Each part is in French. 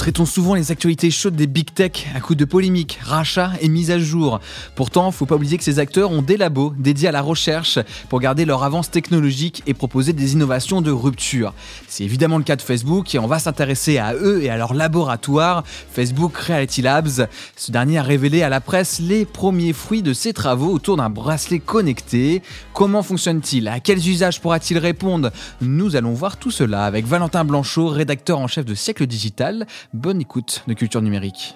traitons souvent les actualités chaudes des big tech à coups de polémiques, rachats et mises à jour. Pourtant, faut pas oublier que ces acteurs ont des labos dédiés à la recherche pour garder leur avance technologique et proposer des innovations de rupture. C'est évidemment le cas de Facebook et on va s'intéresser à eux et à leur laboratoire, Facebook Reality Labs. Ce dernier a révélé à la presse les premiers fruits de ses travaux autour d'un bracelet connecté. Comment fonctionne-t-il ? À quels usages pourra-t-il répondre ? Nous allons voir tout cela avec Valentin Blanchot, rédacteur en chef de Siècle Digital. Bonne écoute de Culture Numérique.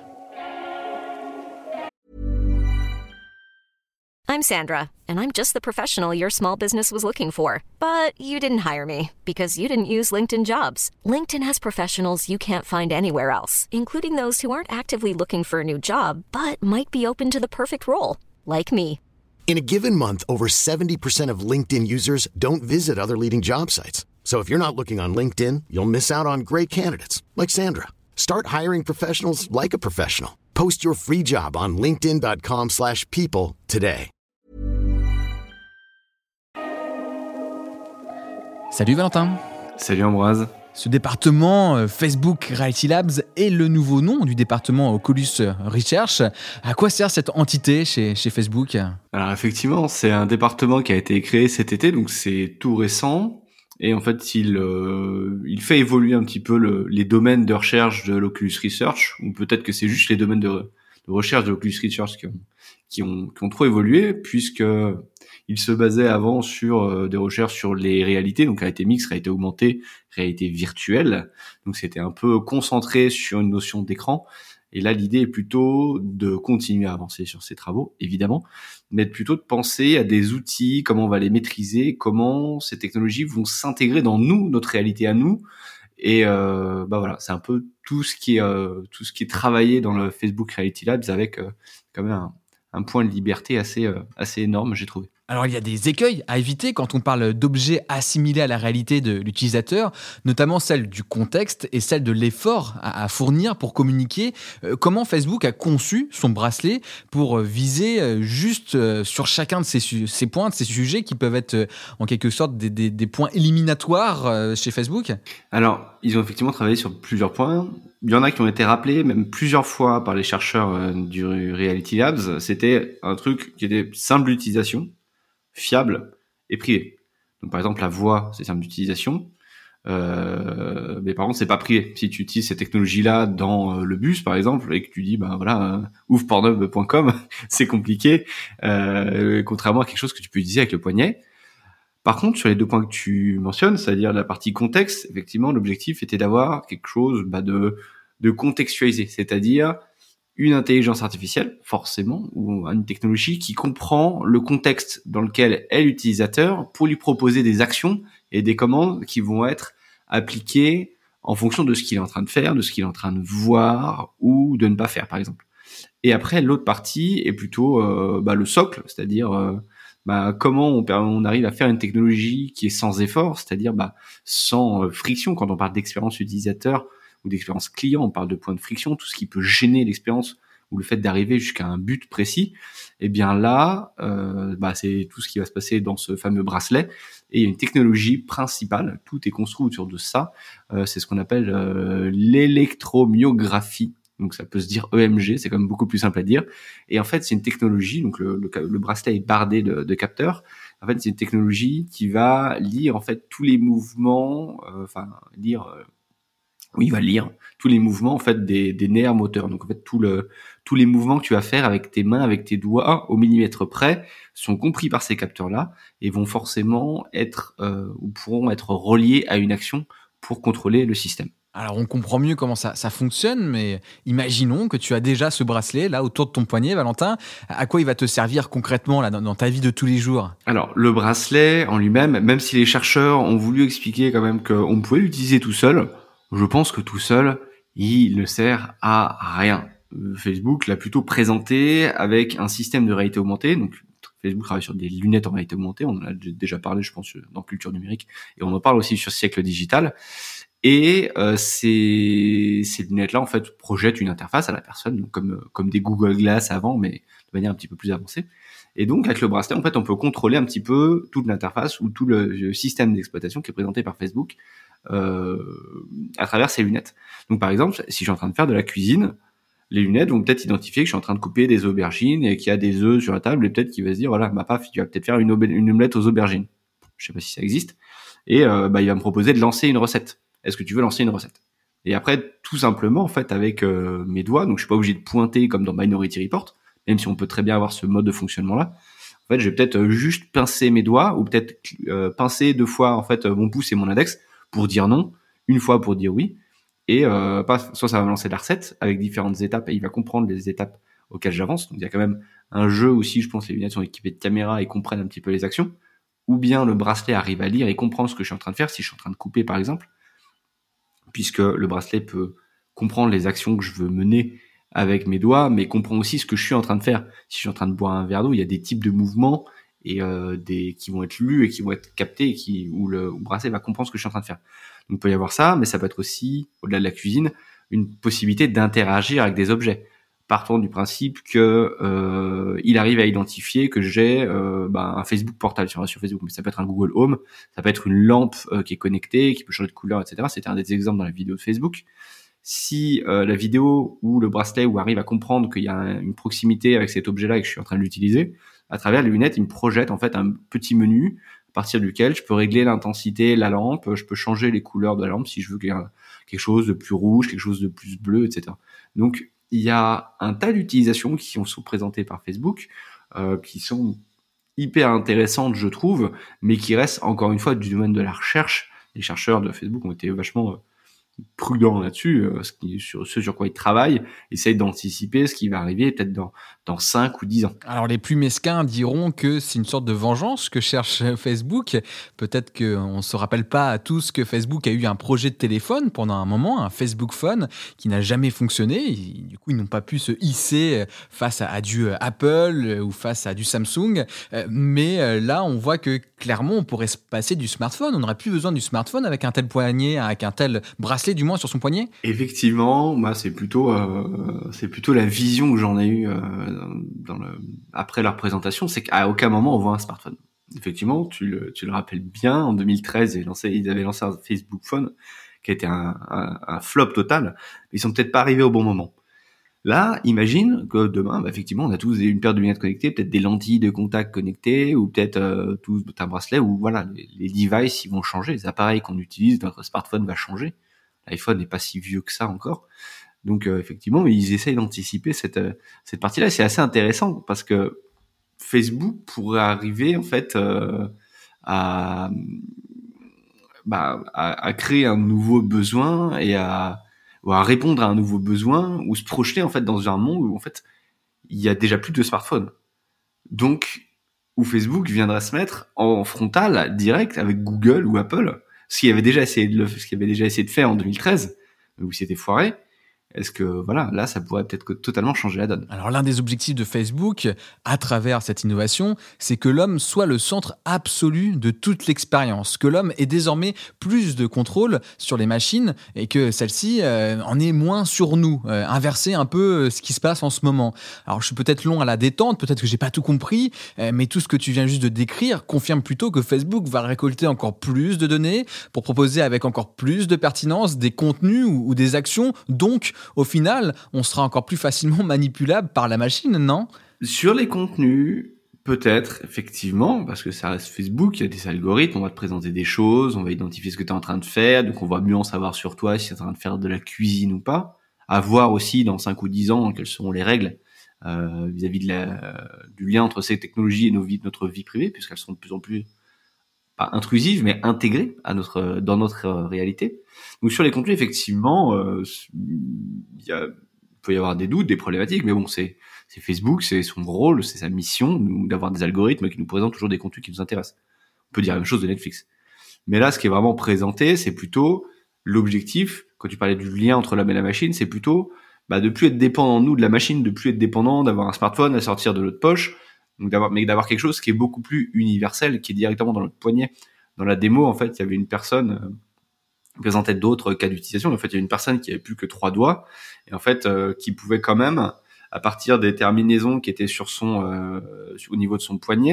I'm Sandra, and I'm just the professional your small business was looking for. But you didn't hire me because you didn't use LinkedIn Jobs. LinkedIn has professionals you can't find anywhere else, including those who aren't actively looking for a new job, but might be open to the perfect role, like me. In a given month, over 70% of LinkedIn users don't visit other leading job sites. So if you're not looking on LinkedIn, you'll miss out on great candidates like Sandra. Start hiring professionals like a professional. Post your free job on linkedin.com/people today. Salut Valentin. Salut Ambroise. Ce département Facebook Reality Labs est le nouveau nom du département Oculus Research. À quoi sert cette entité chez Facebook ? Alors effectivement, c'est un département qui a été créé cet été, donc c'est tout récent. Et en fait, il fait évoluer un petit peu les domaines de recherche de l'Oculus Research, ou peut-être que c'est juste les domaines de recherche de l'Oculus Research qui ont trop évolué, puisque il se basait avant sur des recherches sur les réalités, donc réalité mixte, réalité augmentée, réalité virtuelle. Donc c'était un peu concentré sur une notion d'écran. Et là, l'idée est plutôt de continuer à avancer sur ces travaux, évidemment, mais plutôt de penser à des outils, comment on va les maîtriser, comment ces technologies vont s'intégrer dans notre réalité à nous. Et voilà, c'est un peu tout ce qui est travaillé dans le Facebook Reality Labs avec quand même un point de liberté assez énorme, j'ai trouvé. Alors, il y a des écueils à éviter quand on parle d'objets assimilés à la réalité de l'utilisateur, notamment celle du contexte et celle de l'effort à fournir pour communiquer. Comment Facebook a conçu son bracelet pour viser juste sur chacun de ces points, de ces sujets qui peuvent être en quelque sorte des points éliminatoires chez Facebook ? Alors, ils ont effectivement travaillé sur plusieurs points. Il y en a qui ont été rappelés même plusieurs fois par les chercheurs du Reality Labs. C'était un truc qui était simple d'utilisation, fiable et privé. Donc par exemple la voix, c'est simple d'utilisation, mais par contre c'est pas privé. Si tu utilises ces technologies-là dans le bus par exemple et que tu dis ouvre pornhub.com, c'est compliqué, contrairement à quelque chose que tu peux utiliser avec le poignet. Par contre, sur les deux points que tu mentionnes, c'est-à-dire la partie contexte, effectivement, l'objectif était d'avoir quelque chose de contextualisé, c'est-à-dire une intelligence artificielle, forcément, ou une technologie qui comprend le contexte dans lequel est l'utilisateur pour lui proposer des actions et des commandes qui vont être appliquées en fonction de ce qu'il est en train de faire, de ce qu'il est en train de voir ou de ne pas faire, par exemple. Et après, l'autre partie est plutôt le socle, c'est-à-dire comment on arrive à faire une technologie qui est sans effort, c'est-à-dire sans friction. Quand on parle d'expérience utilisateur ou d'expérience client, on parle de points de friction, tout ce qui peut gêner l'expérience ou le fait d'arriver jusqu'à un but précis. Et bien là, c'est tout ce qui va se passer dans ce fameux bracelet. Et il y a une technologie principale, tout est construit autour de ça. C'est ce qu'on appelle l'électromyographie. Donc ça peut se dire EMG, c'est quand même beaucoup plus simple à dire. Et en fait, c'est une technologie, donc le bracelet est bardé de capteurs. En fait, c'est une technologie qui va lire en fait tous les mouvements, il va lire tous les mouvements en fait des nerfs moteurs. Donc en fait tous les mouvements que tu vas faire avec tes mains, avec tes doigts au millimètre près sont compris par ces capteurs-là et vont forcément être ou pourront être reliés à une action pour contrôler le système. Alors on comprend mieux comment ça fonctionne, mais imaginons que tu as déjà ce bracelet là autour de ton poignet, Valentin. À quoi il va te servir concrètement là dans ta vie de tous les jours ? Alors le bracelet en lui-même, même si les chercheurs ont voulu expliquer quand même qu'on pouvait l'utiliser tout seul, je pense que tout seul, il ne sert à rien. Facebook l'a plutôt présenté avec un système de réalité augmentée. Donc, Facebook travaille sur des lunettes en réalité augmentée. On en a déjà parlé, je pense, dans Culture Numérique. Et on en parle aussi sur Siècle Digital. Et ces lunettes-là, en fait, projettent une interface à la personne, donc comme des Google Glass avant, mais de manière un petit peu plus avancée. Et donc, avec le bracelet, en fait, on peut contrôler un petit peu toute l'interface ou tout le système d'exploitation qui est présenté par Facebook à travers ces lunettes. Donc par exemple, si je suis en train de faire de la cuisine, les lunettes vont peut-être identifier que je suis en train de couper des aubergines et qu'il y a des œufs sur la table, et peut-être qu'il va se dire voilà, paf, tu vas peut-être faire une omelette aux aubergines. Je sais pas si ça existe. Et il va me proposer de lancer une recette. Est-ce que tu veux lancer une recette? Et après, tout simplement, en fait, avec mes doigts, donc je suis pas obligé de pointer comme dans Minority Report, même si on peut très bien avoir ce mode de fonctionnement-là. En fait, je vais peut-être juste pincer mes doigts, ou peut-être pincer 2 fois en fait mon pouce et mon index pour dire non, 1 fois pour dire oui. Et soit ça va me lancer la recette avec différentes étapes, et il va comprendre les étapes auxquelles j'avance. Donc il y a quand même un jeu aussi, je pense, les lunettes sont équipées de caméras et comprennent un petit peu les actions. Ou bien le bracelet arrive à lire et comprendre ce que je suis en train de faire, si je suis en train de couper par exemple, puisque le bracelet peut comprendre les actions que je veux mener avec mes doigts, mais comprend aussi ce que je suis en train de faire. Si je suis en train de boire un verre d'eau, il y a des types de mouvements et qui vont être lus et qui vont être captés et où le bracelet va comprendre ce que je suis en train de faire. Donc il peut y avoir ça, mais ça peut être aussi, au-delà de la cuisine, une possibilité d'interagir avec des objets. Partons du principe que il arrive à identifier que j'ai un Facebook portable sur Facebook, mais ça peut être un Google Home, ça peut être une lampe qui est connectée, qui peut changer de couleur, etc. C'était un des exemples dans la vidéo de Facebook. Si la vidéo ou le bracelet arrive à comprendre qu'il y a une proximité avec cet objet-là et que je suis en train de l'utiliser, à travers les lunettes, il me projette en fait un petit menu à partir duquel je peux régler l'intensité de la lampe, je peux changer les couleurs de la lampe si je veux qu'il y ait quelque chose de plus rouge, quelque chose de plus bleu, etc. Donc il y a un tas d'utilisations qui sont présentées par Facebook, qui sont hyper intéressantes, je trouve, mais qui restent encore une fois du domaine de la recherche. Les chercheurs de Facebook ont été vachement prudents là-dessus, ce sur quoi ils travaillent, essayent d'anticiper ce qui va arriver peut-être dans 5 ou 10 ans. Alors les plus mesquins diront que c'est une sorte de vengeance que cherche Facebook. Peut-être qu'on ne se rappelle pas à tous que Facebook a eu un projet de téléphone pendant un moment, un Facebook Phone, qui n'a jamais fonctionné. Du coup, ils n'ont pas pu se hisser face à du Apple ou face à du Samsung. Mais là, on voit que clairement, on pourrait se passer du smartphone. On n'aurait plus besoin du smartphone avec un tel poignet, avec un tel bracelet du moins sur son poignet. Effectivement, moi c'est plutôt la vision que j'en ai eue après leur présentation, c'est qu'à aucun moment on voit un smartphone. Effectivement, tu le rappelles bien, en 2013 ils avaient lancé un Facebook Phone qui a été un flop total. Ils sont peut-être pas arrivés au bon moment. Là, imagine que demain, effectivement, on a tous une paire de lunettes connectées, peut-être des lentilles de contact connectées, ou peut-être tous un bracelet, ou voilà, les devices ils vont changer, les appareils qu'on utilise, notre smartphone va changer. L'iPhone n'est pas si vieux que ça encore. Donc effectivement, ils essayent d'anticiper cette partie-là. Et c'est assez intéressant parce que Facebook pourrait arriver en fait à créer un nouveau besoin ou à répondre à un nouveau besoin, ou se projeter en fait dans un monde où en fait il y a déjà plus de smartphones. Donc où Facebook viendrait se mettre en frontal direct avec Google ou Apple. Ce qu'il avait déjà essayé de faire en 2013, où c'était foiré. Est-ce que, voilà, là, ça pourrait peut-être totalement changer la donne. Alors, l'un des objectifs de Facebook, à travers cette innovation, c'est que l'homme soit le centre absolu de toute l'expérience, que l'homme ait désormais plus de contrôle sur les machines et que celle-ci en ait moins sur nous, inverser un peu ce qui se passe en ce moment. Alors, je suis peut-être long à la détente, peut-être que j'ai pas tout compris, mais tout ce que tu viens juste de décrire confirme plutôt que Facebook va récolter encore plus de données pour proposer avec encore plus de pertinence des contenus ou des actions, donc au final, on sera encore plus facilement manipulable par la machine, non ? Sur les contenus, peut-être, effectivement, parce que ça reste Facebook, il y a des algorithmes, on va te présenter des choses, on va identifier ce que tu es en train de faire, donc on va mieux en savoir sur toi si tu es en train de faire de la cuisine ou pas. À voir aussi dans 5 ou 10 ans quelles seront les règles vis-à-vis du lien entre ces technologies et notre vie privée, puisqu'elles sont de plus en plus pas intrusives, mais intégrées dans notre réalité. Donc sur les contenus, effectivement, il peut y avoir des doutes, des problématiques, mais bon, c'est Facebook, c'est son rôle, c'est sa mission d'avoir des algorithmes qui nous présentent toujours des contenus qui nous intéressent. On peut dire la même chose de Netflix. Mais là, ce qui est vraiment présenté, c'est plutôt l'objectif, quand tu parlais du lien entre l'homme et la machine, c'est plutôt de plus être dépendant, nous, de la machine, de plus être dépendant, d'avoir un smartphone à sortir de notre poche, donc d'avoir quelque chose qui est beaucoup plus universel, qui est directement dans notre poignet. Dans la démo, en fait, il y avait une personne présentait d'autres cas d'utilisation. En fait, il y a une personne qui avait plus que 3 doigts et en fait qui pouvait quand même, à partir des terminaisons qui étaient sur au niveau de son poignet,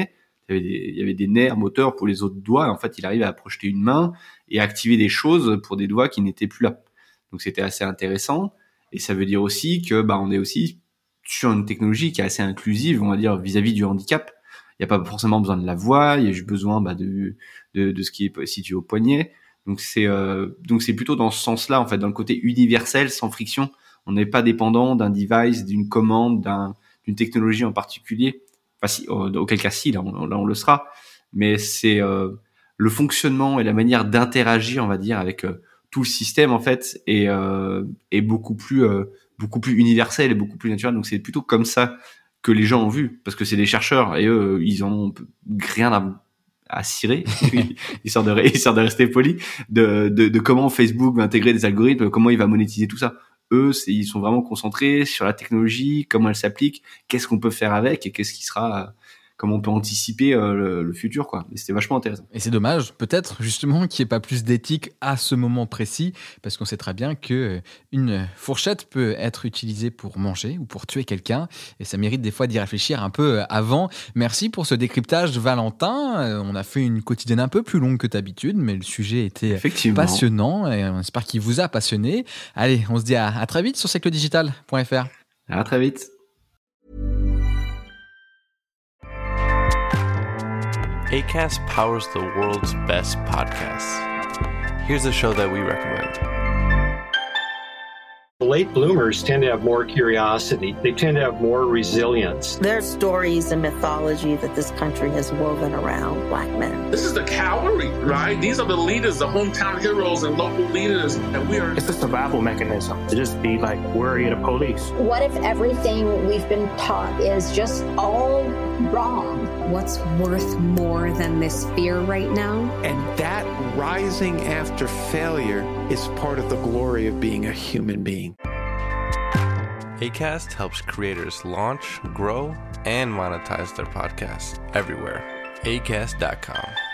il y avait des nerfs moteurs pour les autres doigts. En fait, il arrivait à projeter une main et activer des choses pour des doigts qui n'étaient plus là. Donc c'était assez intéressant. Et ça veut dire aussi que on est aussi sur une technologie qui est assez inclusive, on va dire, vis-à-vis du handicap. Il n'y a pas forcément besoin de la voix, il y a juste besoin de ce qui est situé au poignet. Donc c'est plutôt dans ce sens-là, en fait, dans le côté universel, sans friction. On n'est pas dépendant d'un device, d'une commande, d'une technologie en particulier. Enfin, si, auquel cas si, là on le sera. Mais c'est le fonctionnement et la manière d'interagir, on va dire, avec tout le système, en fait, est beaucoup plus universel et beaucoup plus naturel. Donc c'est plutôt comme ça que les gens ont vu, parce que c'est des chercheurs et eux, ils en ont rien à cirer, histoire de rester poli, de comment Facebook va intégrer des algorithmes, comment il va monétiser tout ça. Eux, ils sont vraiment concentrés sur la technologie, comment elle s'applique, qu'est-ce qu'on peut faire avec et qu'est-ce qui sera, comment on peut anticiper le futur, quoi. Et c'était vachement intéressant. Et c'est dommage, peut-être, justement, qu'il n'y ait pas plus d'éthique à ce moment précis, parce qu'on sait très bien qu'une fourchette peut être utilisée pour manger ou pour tuer quelqu'un, et ça mérite des fois d'y réfléchir un peu avant. Merci pour ce décryptage, Valentin. On a fait une quotidienne un peu plus longue que d'habitude, mais le sujet était passionnant, et on espère qu'il vous a passionné. Allez, on se dit à très vite sur siècledigital.fr. À très vite. Acast powers the world's best podcasts. Here's a show that we recommend. Late bloomers tend to have more curiosity. They tend to have more resilience. There's stories and mythology that this country has woven around Black men. This is the cavalry, right? These are the leaders, the hometown heroes and local leaders. And we are... It's a survival mechanism to just be like worried of police. What if everything we've been taught is just all wrong? What's worth more than this fear right now? And that rising after failure is part of the glory of being a human being. Acast helps creators launch, grow, and monetize their podcasts everywhere. Acast.com.